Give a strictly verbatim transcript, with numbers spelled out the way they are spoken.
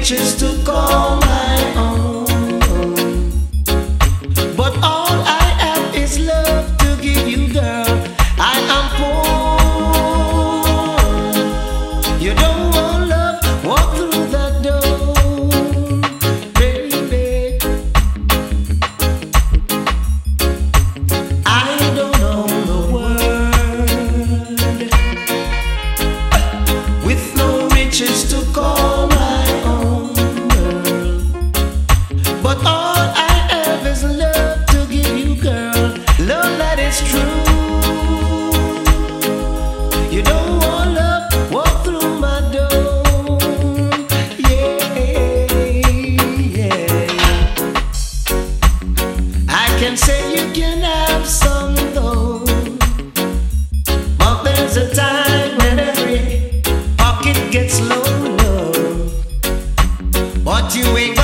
riches to call my own, but all I have is love to give you, girl. I am poor. You don't want love, walk through that door, baby. I don't know the word with no riches to call my own, girl, but all I have is love to give you, girl. Love that is true. You don't want love, walk through my door. Yeah, yeah. I can say you can have some though, but there's a time when every pocket gets low, low. But you ain't